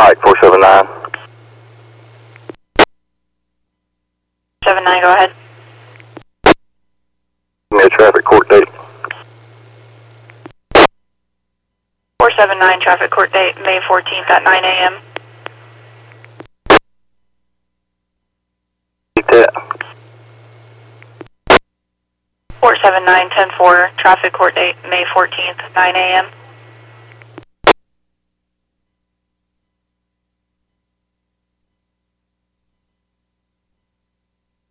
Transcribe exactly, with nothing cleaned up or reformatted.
Mike, four seven nine. seven nine, go ahead. Give me a traffic court date. four seven nine, traffic court date, May fourteenth at nine A M Take that. four seven nine, ten four, traffic court date, May fourteenth, nine A M